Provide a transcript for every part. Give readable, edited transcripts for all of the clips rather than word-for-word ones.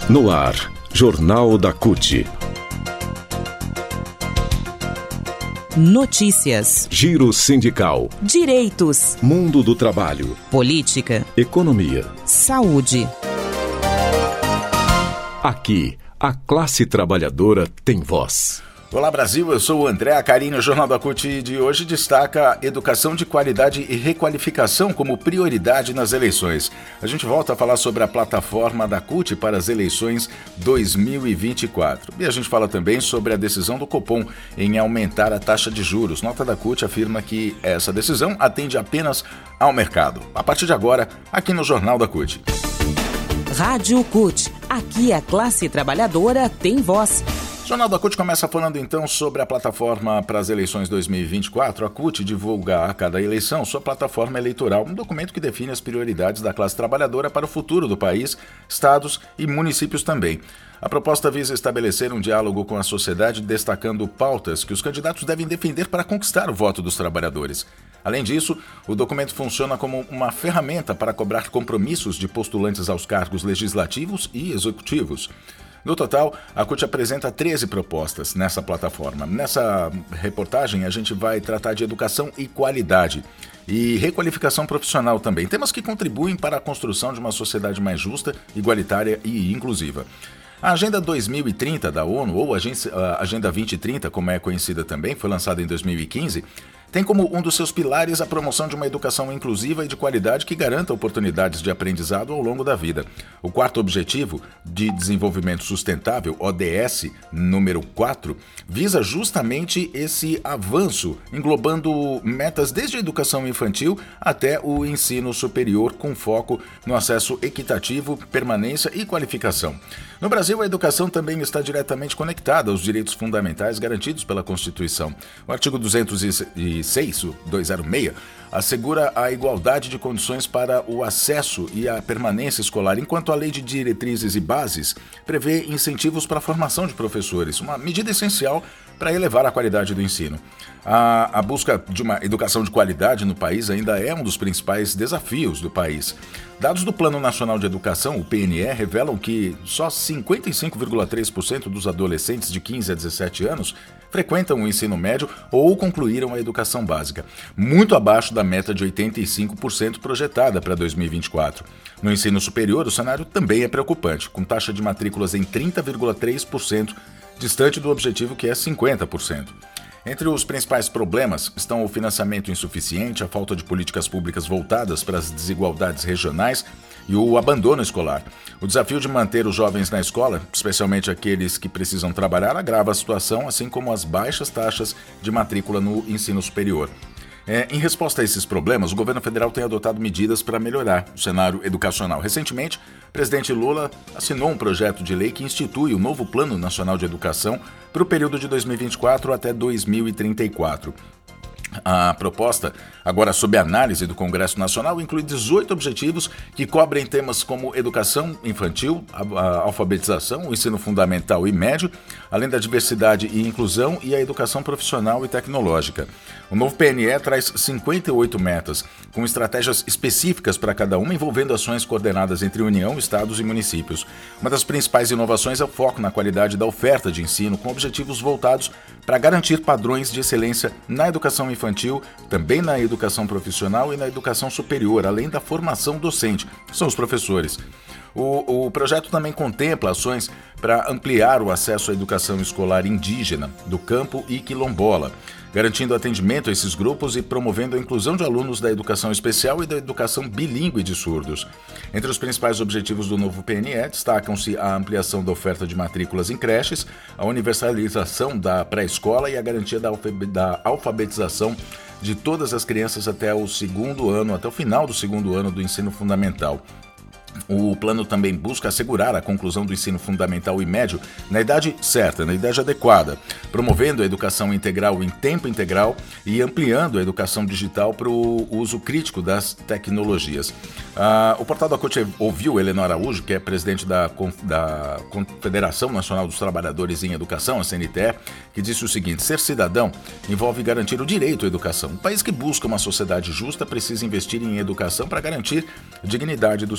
No ar, Jornal da CUT. Notícias, Giro sindical, direitos, mundo do trabalho, política, economia, saúde. Aqui, a classe trabalhadora tem voz. Olá Brasil, eu sou o André Acarini. O Jornal da CUT de hoje destaca educação de qualidade e requalificação como prioridade nas eleições. A gente volta a falar sobre a plataforma da CUT para as eleições 2024. E a gente fala também sobre a decisão do Copom em aumentar a taxa de juros. Nota da CUT afirma que essa decisão atende apenas ao mercado. A partir de agora, aqui no Jornal da CUT. Rádio CUT. Aqui a classe trabalhadora tem voz. O Jornal da CUT começa falando então sobre a plataforma para as eleições 2024. A CUT divulga a cada eleição sua plataforma eleitoral, um documento que define as prioridades da classe trabalhadora para o futuro do país, estados e municípios também. A proposta visa estabelecer um diálogo com a sociedade, destacando pautas que os candidatos devem defender para conquistar o voto dos trabalhadores. Além disso, o documento funciona como uma ferramenta para cobrar compromissos de postulantes aos cargos legislativos e executivos. No total, a CUT apresenta 13 propostas nessa plataforma. Nessa reportagem, a gente vai tratar de educação e qualidade e requalificação profissional também, temas que contribuem para a construção de uma sociedade mais justa, igualitária e inclusiva. A Agenda 2030 da ONU, ou a Agenda 2030, como é conhecida também, foi lançada em 2015, tem como um dos seus pilares a promoção de uma educação inclusiva e de qualidade que garanta oportunidades de aprendizado ao longo da vida. O quarto objetivo de desenvolvimento sustentável, ODS número 4, visa justamente esse avanço, englobando metas desde a educação infantil até o ensino superior, com foco no acesso equitativo, permanência e qualificação. No Brasil, a educação também está diretamente conectada aos direitos fundamentais garantidos pela Constituição. O artigo 206, assegura a igualdade de condições para o acesso e a permanência escolar, enquanto a Lei de Diretrizes e Bases prevê incentivos para a formação de professores, uma medida essencial para elevar a qualidade do ensino. A busca de uma educação de qualidade no país ainda é um dos principais desafios do país. Dados do Plano Nacional de Educação, o PNE, revelam que só 55,3% dos adolescentes de 15 a 17 anos frequentam o ensino médio ou concluíram a educação básica, muito abaixo da meta de 85% projetada para 2024. No ensino superior, o cenário também é preocupante, com taxa de matrículas em 30,3%, distante do objetivo que é 50%. Entre os principais problemas estão o financiamento insuficiente, a falta de políticas públicas voltadas para as desigualdades regionais e o abandono escolar. O desafio de manter os jovens na escola, especialmente aqueles que precisam trabalhar, agrava a situação, assim como as baixas taxas de matrícula no ensino superior. Em resposta a esses problemas, o governo federal tem adotado medidas para melhorar o cenário educacional. Recentemente, o presidente Lula assinou um projeto de lei que institui o novo Plano Nacional de Educação para o período de 2024 até 2034. A proposta, agora sob análise do Congresso Nacional, inclui 18 objetivos que cobrem temas como educação infantil, a alfabetização, o ensino fundamental e médio, além da diversidade e inclusão e a educação profissional e tecnológica. O novo PNE traz 58 metas, com estratégias específicas para cada uma, envolvendo ações coordenadas entre União, estados e municípios. Uma das principais inovações é o foco na qualidade da oferta de ensino, com objetivos voltados para garantir padrões de excelência na educação infantil, também na educação profissional e na educação superior, além da formação docente, que são os professores. O projeto também contempla ações para ampliar o acesso à educação escolar indígena, do campo e quilombola, garantindo atendimento a esses grupos e promovendo a inclusão de alunos da educação especial e da educação bilíngue de surdos. Entre os principais objetivos do novo PNE destacam-se a ampliação da oferta de matrículas em creches, a universalização da pré-escola e a garantia da alfabetização de todas as crianças até o final do segundo ano do ensino fundamental. O plano também busca assegurar a conclusão do ensino fundamental e médio na idade certa, na idade adequada, promovendo a educação integral em tempo integral e ampliando a educação digital para o uso crítico das tecnologias. O portal da CUT ouviu Helena Araújo, que é presidente da Confederação Nacional dos Trabalhadores em Educação, a CNTE, que disse o seguinte: ser cidadão envolve garantir o direito à educação. Um país que busca uma sociedade justa precisa investir em educação para garantir a dignidade dos seus cidadãos.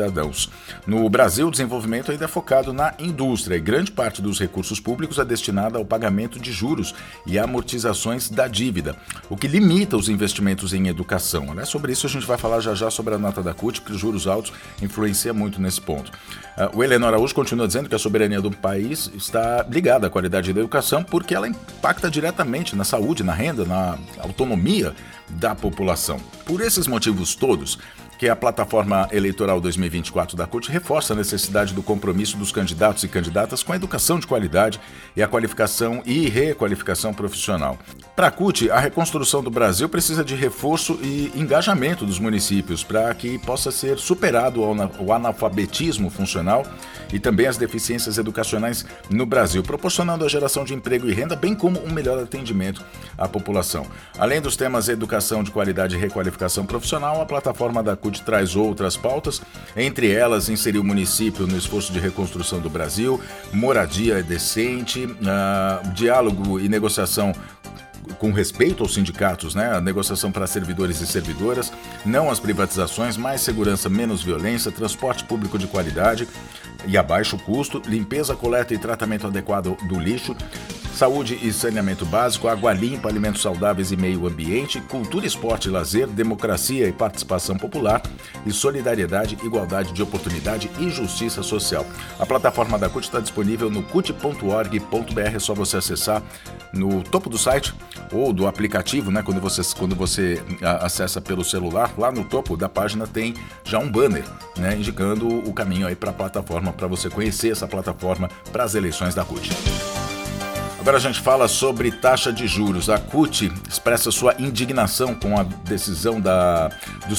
cidadãos. No Brasil, o desenvolvimento ainda é focado na indústria e grande parte dos recursos públicos é destinada ao pagamento de juros e amortizações da dívida, o que limita os investimentos em educação. Né? Sobre isso a gente vai falar já sobre a nota da CUT, porque os juros altos influenciam muito nesse ponto. O Heleno Araújo continua dizendo que a soberania do país está ligada à qualidade da educação porque ela impacta diretamente na saúde, na renda, na autonomia da população. Por esses motivos todos, que a plataforma eleitoral 2024 da CUT reforça a necessidade do compromisso dos candidatos e candidatas com a educação de qualidade e a qualificação e requalificação profissional. Para a CUT, a reconstrução do Brasil precisa de reforço e engajamento dos municípios para que possa ser superado o analfabetismo funcional e também as deficiências educacionais no Brasil, proporcionando a geração de emprego e renda, bem como um melhor atendimento à população. Além dos temas educação de qualidade e requalificação profissional, a plataforma da CUT traz outras pautas, entre elas inserir o município no esforço de reconstrução do Brasil, moradia decente, diálogo e negociação com respeito aos sindicatos, né? A negociação para servidores e servidoras, não as privatizações, mais segurança, menos violência, transporte público de qualidade e a baixo custo, limpeza, coleta e tratamento adequado do lixo, saúde e saneamento básico, água limpa, alimentos saudáveis e meio ambiente, cultura, esporte e lazer, democracia e participação popular e solidariedade, igualdade de oportunidade e justiça social. A plataforma da CUT está disponível no cut.org.br, é só você acessar no topo do site ou do aplicativo, né? Quando você acessa pelo celular, lá no topo da página tem já um banner, né? Indicando o caminho aí para a plataforma, para você conhecer essa plataforma para as eleições da CUT. Agora a gente fala sobre taxa de juros. A CUT expressa sua indignação com a decisão do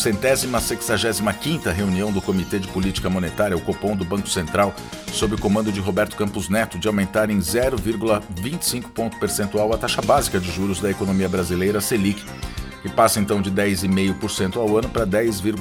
165ª reunião do Comitê de Política Monetária, o Copom, do Banco Central, sob o comando de Roberto Campos Neto, de aumentar em 0,25 ponto percentual a taxa básica de juros da economia brasileira, Selic, que passa então de 10,5% ao ano para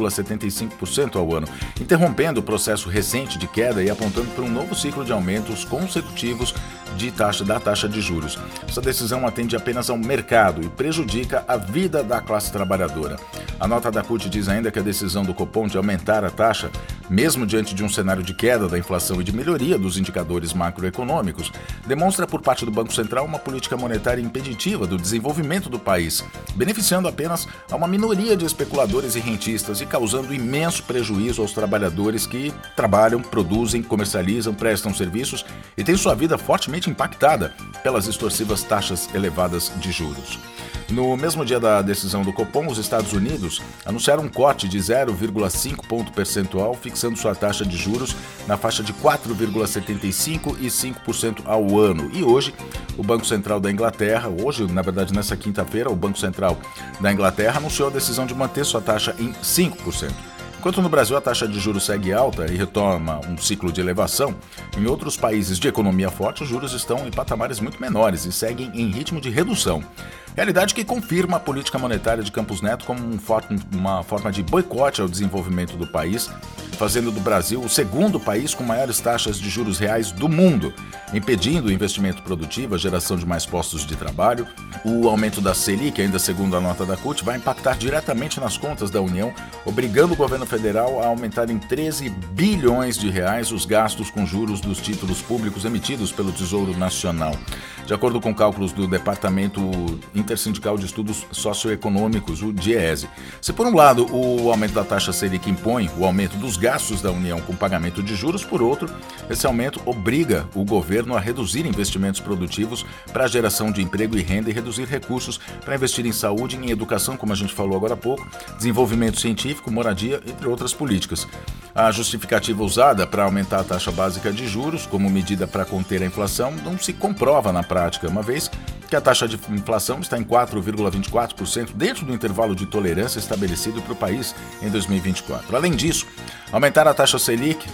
10,75% ao ano, interrompendo o processo recente de queda e apontando para um novo ciclo de aumentos consecutivos da taxa de juros. Essa decisão atende apenas ao mercado e prejudica a vida da classe trabalhadora. A nota da CUT diz ainda que a decisão do Copom de aumentar a taxa, mesmo diante de um cenário de queda da inflação e de melhoria dos indicadores macroeconômicos, demonstra por parte do Banco Central uma política monetária impeditiva do desenvolvimento do país, beneficiando apenas a uma minoria de especuladores e rentistas e causando imenso prejuízo aos trabalhadores que trabalham, produzem, comercializam, prestam serviços e têm sua vida fortemente impactada pelas extorsivas taxas elevadas de juros. No mesmo dia da decisão do Copom, os Estados Unidos anunciaram um corte de 0,5 ponto percentual, fixando sua taxa de juros na faixa de 4,75% e 5% ao ano. E hoje, o Banco Central da Inglaterra, nessa quinta-feira, o Banco Central da Inglaterra anunciou a decisão de manter sua taxa em 5%. Enquanto no Brasil a taxa de juros segue alta e retoma um ciclo de elevação, em outros países de economia forte os juros estão em patamares muito menores e seguem em ritmo de redução. Realidade que confirma a política monetária de Campos Neto como uma forma de boicote ao desenvolvimento do país, fazendo do Brasil o segundo país com maiores taxas de juros reais do mundo, impedindo o investimento produtivo, a geração de mais postos de trabalho. O aumento da Selic, ainda segundo a nota da CUT, vai impactar diretamente nas contas da União, obrigando o governo federal a aumentar em 13 bilhões de reais os gastos com juros dos títulos públicos emitidos pelo Tesouro Nacional. De acordo com cálculos do Departamento Intersindical de Estudos Socioeconômicos, o DIEESE. Se por um lado o aumento da taxa Selic impõe o aumento dos gastos da União com pagamento de juros, por outro, esse aumento obriga o governo a reduzir investimentos produtivos para a geração de emprego e renda e reduzir recursos para investir em saúde e em educação, como a gente falou agora há pouco, desenvolvimento científico, moradia, entre outras políticas. A justificativa usada para aumentar a taxa básica de juros como medida para conter a inflação não se comprova na prática, uma vez que a taxa de inflação está em 4,24% dentro do intervalo de tolerância estabelecido para o país em 2024. Além disso, ao aumentar a taxa Selic,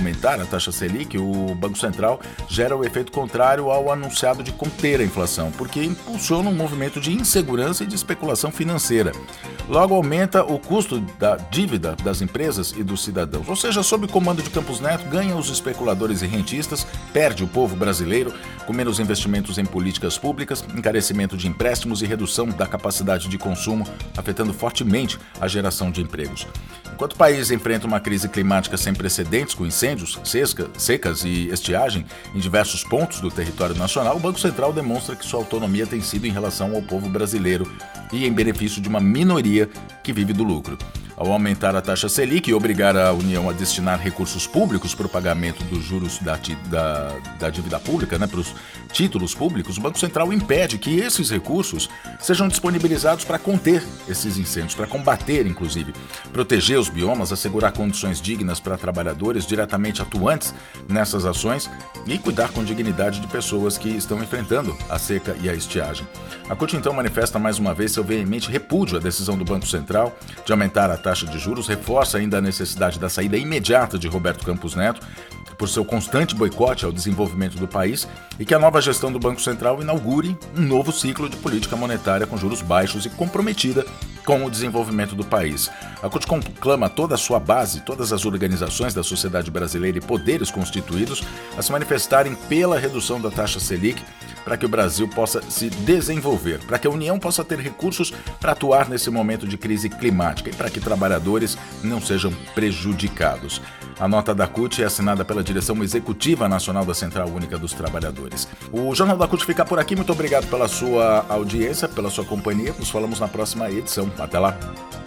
o Banco Central gera o efeito contrário ao anunciado de conter a inflação, porque impulsiona um movimento de insegurança e de especulação financeira. Logo, aumenta o custo da dívida das empresas e dos cidadãos. Ou seja, sob o comando de Campos Neto, ganham os especuladores e rentistas, perde o povo brasileiro, com menos investimentos em políticas públicas, encarecimento de empréstimos e redução da capacidade de consumo, afetando fortemente a geração de empregos. Enquanto o país enfrenta uma crise climática sem precedentes, com incêndios, secas e estiagem em diversos pontos do território nacional, o Banco Central demonstra que sua autonomia tem sido em relação ao povo brasileiro e em benefício de uma minoria que vive do lucro. Ao aumentar a taxa Selic e obrigar a União a destinar recursos públicos para o pagamento dos juros da dívida pública, para os títulos públicos, o Banco Central impede que esses recursos sejam disponibilizados para conter esses incêndios, para combater, inclusive, proteger os biomas, assegurar condições dignas para trabalhadores diretamente atuantes nessas ações e cuidar com dignidade de pessoas que estão enfrentando a seca e a estiagem. A CUT, então, manifesta mais uma vez seu veemente repúdio à decisão do Banco Central de aumentar a taxa de juros, reforça ainda a necessidade da saída imediata de Roberto Campos Neto por seu constante boicote ao desenvolvimento do país e que a nova gestão do Banco Central inaugure um novo ciclo de política monetária com juros baixos e comprometida com o desenvolvimento do país. A CUT conclama toda a sua base, todas as organizações da sociedade brasileira e poderes constituídos a se manifestarem pela redução da taxa Selic para que o Brasil possa se desenvolver, para que a União possa ter recursos para atuar nesse momento de crise climática e para que trabalhadores não sejam prejudicados. A nota da CUT é assinada pela Direção Executiva Nacional da Central Única dos Trabalhadores. O Jornal da CUT fica por aqui. Muito obrigado pela sua audiência, pela sua companhia. Nos falamos na próxima edição. Até lá!